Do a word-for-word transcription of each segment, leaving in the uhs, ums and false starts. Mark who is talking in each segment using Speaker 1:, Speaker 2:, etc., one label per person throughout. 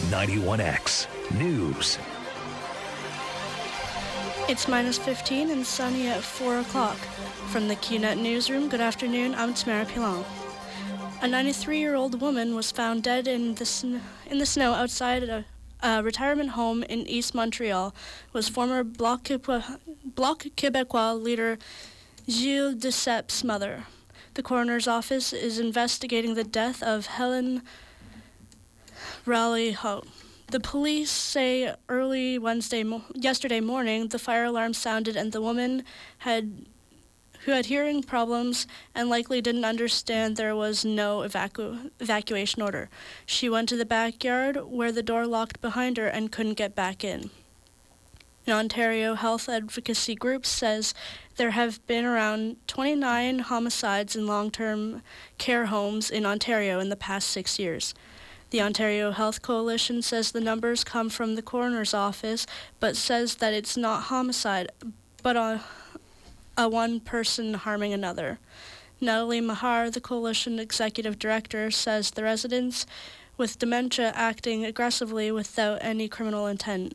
Speaker 1: ninety-one X News.
Speaker 2: It's minus fifteen and sunny at four o'clock. From the Q net newsroom, good afternoon, I'm Tamara Pilon. A ninety-three-year-old woman was found dead in the, sn- in the snow outside a, a retirement home in East Montreal, was former Bloc, Québécois, Bloc Québécois leader Gilles Ducep's mother. The coroner's office is investigating the death of Helen Raleigh-Ho. The police say early Wednesday, mo- yesterday morning, the fire alarm sounded and the woman had, who had hearing problems and likely didn't understand there was no evacu- evacuation order. She went to the backyard where the door locked behind her and couldn't get back in. An Ontario health advocacy group says there have been around twenty-nine homicides in long-term care homes in Ontario in the past six years. The Ontario Health Coalition says the numbers come from the coroner's office, but says that it's not homicide, but a, a one person harming another. Natalie Mahar, the coalition executive director, says the residents with dementia acting aggressively without any criminal intent.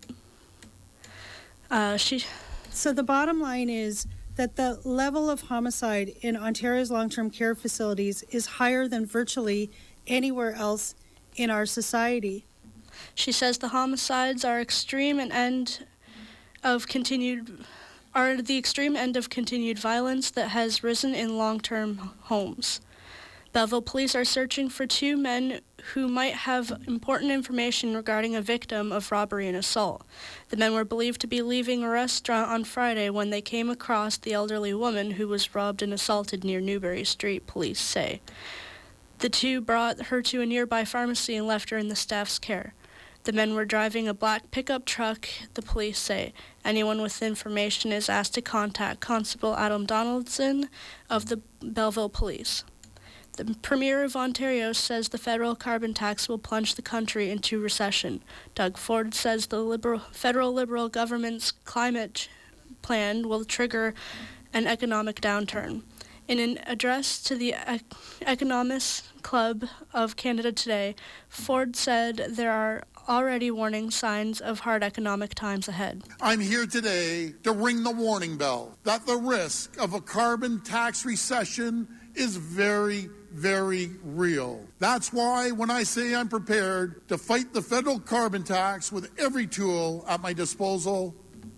Speaker 2: Uh, she.
Speaker 3: So the bottom line is that the level of homicide in Ontario's long-term care facilities is higher than virtually anywhere else in our society.
Speaker 2: She says the homicides are extreme and end of continued are the extreme end of continued violence that has risen in long-term homes. Belleville police are searching for two men who might have important information regarding a victim of robbery and assault. The men were believed to be leaving a restaurant on Friday when they came across the elderly woman who was robbed and assaulted near Newbury Street, police say. The two brought her to a nearby pharmacy and left her in the staff's care. The men were driving a black pickup truck, the police say. Anyone with information is asked to contact Constable Adam Donaldson of the Belleville Police. The Premier of Ontario says the federal carbon tax will plunge the country into recession. Doug Ford says the liberal, federal Liberal government's climate plan will trigger an economic downturn. In an address to the e- Economists Club of Canada today, Ford said there are already warning signs of hard economic times ahead.
Speaker 4: I'm here today to ring the warning bell that the risk of a carbon tax recession is very, very real. That's why when I say I'm prepared to fight the federal carbon tax with every tool at my disposal,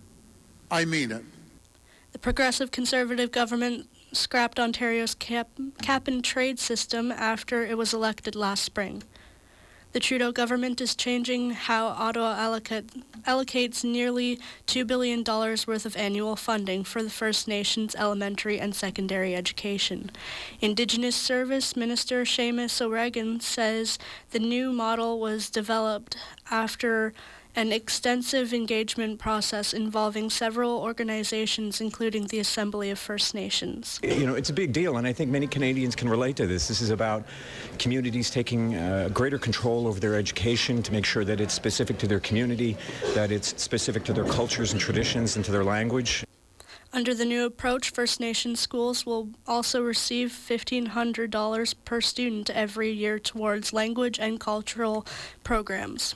Speaker 4: I mean it.
Speaker 2: The Progressive Conservative government scrapped Ontario's cap, cap and trade system after it was elected last spring. The Trudeau government is changing how Ottawa allocate, allocates nearly two billion dollars worth of annual funding for the First Nations elementary and secondary education. Indigenous Service Minister Seamus O'Regan says the new model was developed after an extensive engagement process involving several organizations, including the Assembly of First Nations.
Speaker 5: You know, it's a big deal, and I think many Canadians can relate to this. This is about communities taking uh, greater control over their education to make sure that it's specific to their community, that it's specific to their cultures and traditions and to their language.
Speaker 2: Under the new approach, First Nations schools will also receive fifteen hundred dollars per student every year towards language and cultural programs.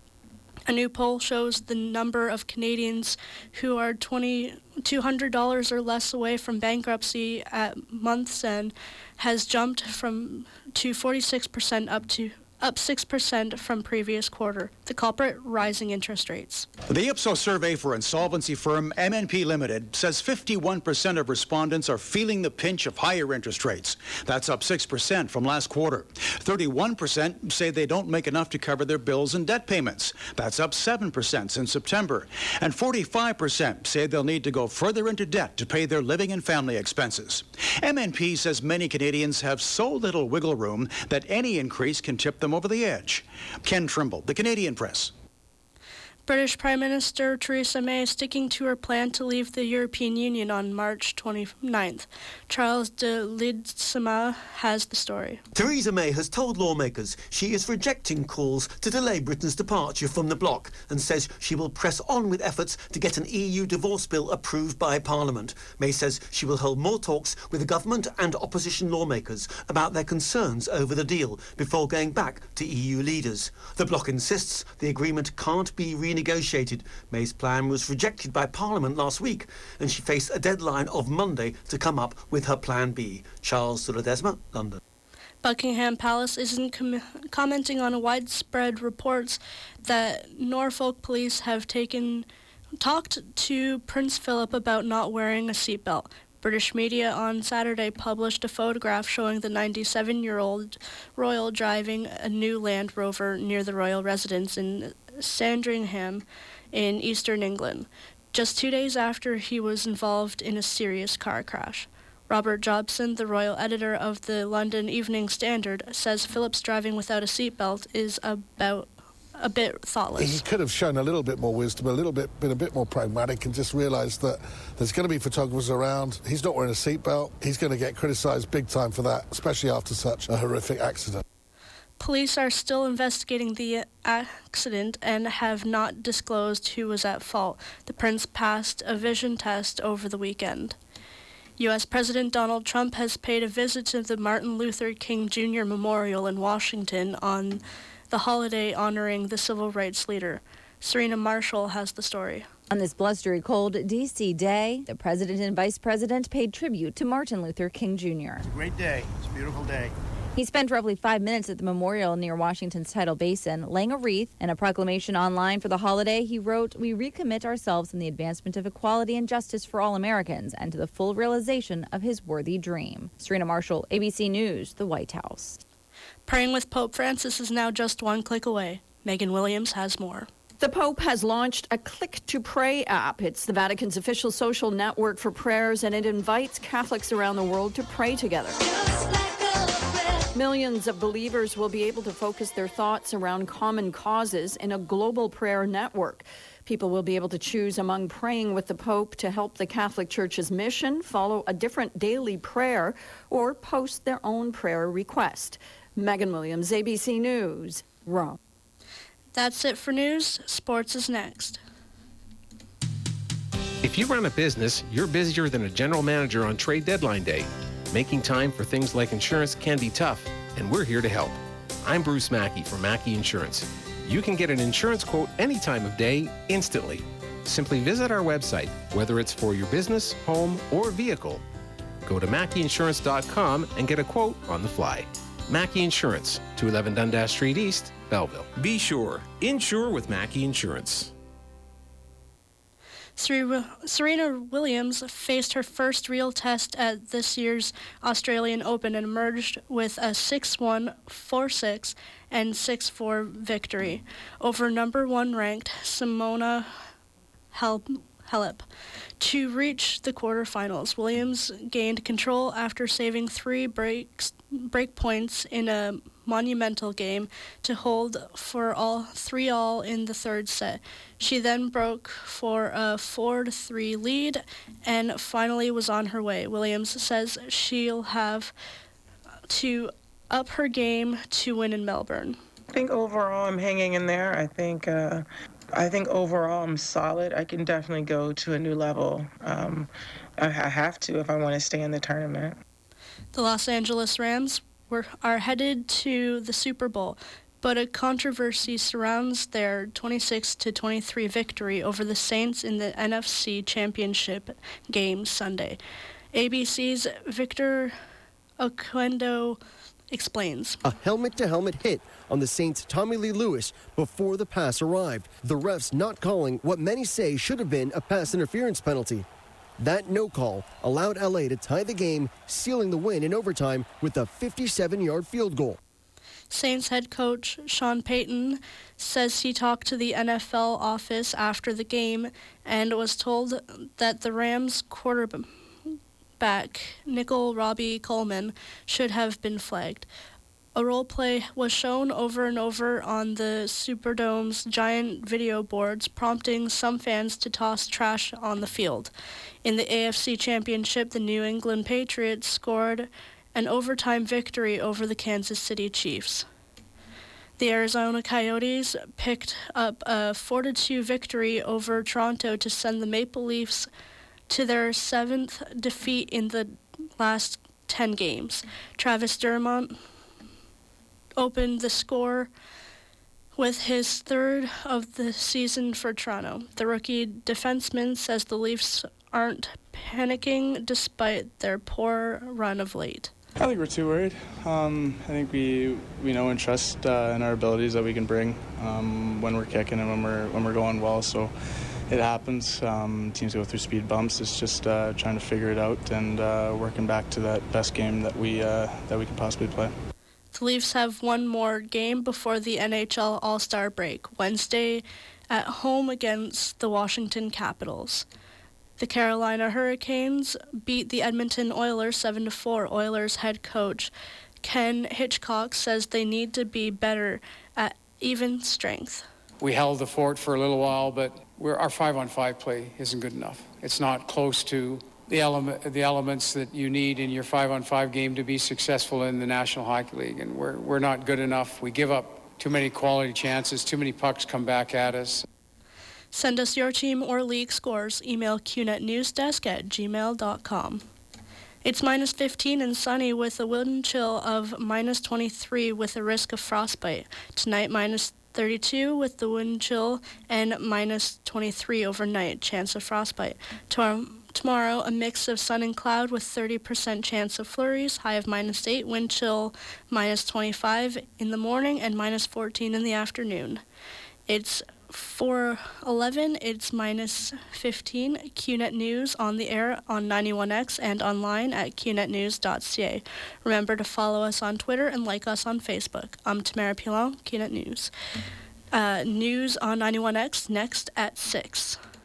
Speaker 2: A new poll shows the number of Canadians who are two hundred dollars or less away from bankruptcy at month's end has jumped from to forty-six percent up to up six percent from previous quarter. The culprit, rising interest rates.
Speaker 6: The Ipsos survey for insolvency firm M N P Limited says fifty-one percent of respondents are feeling the pinch of higher interest rates. That's up six percent from last quarter. thirty-one percent say they don't make enough to cover their bills and debt payments. That's up seven percent since September. And forty-five percent say they'll need to go further into debt to pay their living and family expenses. M N P says many Canadians have so little wiggle room that any increase can tip them over the edge. Ken Trimble, The Canadian Press.
Speaker 2: British Prime Minister Theresa May is sticking to her plan to leave the European Union on March twenty-ninth. Charles de Lidsema has the story.
Speaker 7: Theresa May has told lawmakers she is rejecting calls to delay Britain's departure from the bloc and says she will press on with efforts to get an E U divorce bill approved by Parliament. May says she will hold more talks with the government and opposition lawmakers about their concerns over the deal before going back to E U leaders. The bloc insists the agreement can't be renegotiated. Negotiated. May's plan was rejected by Parliament last week, and she faced a deadline of Monday to come up with her Plan B. Charles Ledesma, London.
Speaker 2: Buckingham Palace isn't com- commenting on widespread reports that Norfolk police have taken talked to Prince Philip about not wearing a seatbelt. British media on Saturday published a photograph showing the ninety-seven-year-old royal driving a new Land Rover near the royal residence in Sandringham in eastern England, just two days after he was involved in a serious car crash. Robert Jobson, the royal editor of the London Evening Standard, says Philip's driving without a seatbelt is about a bit thoughtless.
Speaker 8: He could have shown a little bit more wisdom, a little bit, been a bit more pragmatic, and just realised that there's going to be photographers around. He's not wearing a seatbelt. He's going to get criticised big time for that, especially after such a horrific accident.
Speaker 2: Police are still investigating the accident and have not disclosed who was at fault. The prince passed a vision test over the weekend. U S President Donald Trump has paid a visit to the Martin Luther King Junior Memorial in Washington on the holiday honoring the civil rights leader. Serena Marshall has the story.
Speaker 9: On this blustery cold D C day, the president and vice president paid tribute to Martin Luther King Junior
Speaker 10: It's a great day. It's a beautiful day.
Speaker 9: He spent roughly five minutes at the memorial near Washington's Tidal Basin, laying a wreath. In a proclamation online for the holiday, he wrote, "We recommit ourselves in the advancement of equality and justice for all Americans and to the full realization of his worthy dream." Serena Marshall, A B C News, the White House.
Speaker 2: Praying with Pope Francis is now just one click away. Megan Williams has more.
Speaker 11: The Pope has launched a Click to Pray app. It's the Vatican's official social network for prayers, and it invites Catholics around the world to pray together. Millions of believers will be able to focus their thoughts around common causes in a global prayer network. People will be able to choose among praying with the Pope to help the Catholic Church's mission, follow a different daily prayer, or post their own prayer request. Megan Williams, A B C News, Rome.
Speaker 2: That's it for news. Sports is next.
Speaker 12: If you run a business, you're busier than a general manager on trade deadline day. Making time for things like insurance can be tough, and we're here to help. I'm Bruce Mackey from Mackey Insurance. You can get an insurance quote any time of day, instantly. Simply visit our website, whether it's for your business, home, or vehicle. Go to Mackey Insurance dot com and get a quote on the fly. Mackey Insurance, two eleven Dundas Street East, Belleville. Be sure. Insure with Mackey Insurance.
Speaker 2: Serena Williams faced her first real test at this year's Australian Open and emerged with a six one, four six, and six four victory over number one ranked Simona Halep. To reach the quarterfinals, Williams gained control after saving three breaks, break points in a monumental game to hold for all three all in the third set. She then broke for a four to three lead and finally was on her way. Williams says she'll have to up her game to win in Melbourne.
Speaker 13: I think overall I'm hanging in there. I think uh, I think overall I'm solid. I can definitely go to a new level. Um, I, I have to if I want to stay in the tournament.
Speaker 2: The Los Angeles Rams were, are headed to the Super Bowl, but a controversy surrounds their twenty-six to twenty-three victory over the Saints in the N F C Championship game Sunday. A B C's Victor Oquendo explains.
Speaker 14: A helmet-to-helmet hit on the Saints' Tommy Lee Lewis before the pass arrived. The refs not calling what many say should have been a pass interference penalty. That no call allowed L A to tie the game, sealing the win in overtime with a fifty-seven-yard field goal.
Speaker 2: Saints head coach Sean Payton says he talked to the N F L office after the game and was told that the Rams quarterback Nickel Robbie Coleman should have been flagged. A role play was shown over and over on the Superdome's giant video boards, prompting some fans to toss trash on the field. In the A F C Championship, the New England Patriots scored an overtime victory over the Kansas City Chiefs. The Arizona Coyotes picked up a four to two victory over Toronto to send the Maple Leafs to their seventh defeat in the last ten games. Travis Dermott opened the score with his third of the season for Toronto. The rookie defenseman says the Leafs aren't panicking despite their poor run of late.
Speaker 15: I don't think we're too worried. Um, I think we we know and trust uh, in our abilities that we can bring um, when we're kicking and when we're when we're going well. So it happens. Um, teams go through speed bumps. It's just uh, trying to figure it out and uh, working back to that best game that we uh, that we can possibly play.
Speaker 2: The Leafs have one more game before the N H L All-Star break, Wednesday at home against the Washington Capitals. The Carolina Hurricanes beat the Edmonton Oilers seven to four. Oilers head coach Ken Hitchcock says they need to be better at even strength.
Speaker 16: We held the fort for a little while, but we're, our five-on-five play isn't good enough. It's not close to the element, the elements that you need in your five-on-five game to be successful in the National Hockey League, and we're we're not good enough. We give up too many quality chances. Too many pucks come back at us.
Speaker 2: Send us your team or league scores. Email q net newsdesk at gmail dot com. It's minus fifteen and sunny with a wind chill of minus twenty-three with a risk of frostbite. Tonight, minus thirty-two with the wind chill and minus twenty-three overnight, chance of frostbite. Tomorrow, tomorrow, a mix of sun and cloud with thirty percent chance of flurries, high of minus eight, wind chill minus twenty-five in the morning and minus fourteen in the afternoon. It's four eleven, it's minus fifteen. Q net News on the air on ninety-one X and online at q net news dot c a. Remember to follow us on Twitter and like us on Facebook. I'm Tamara Pilon, Q net News. Uh, news on ninety-one X next at six.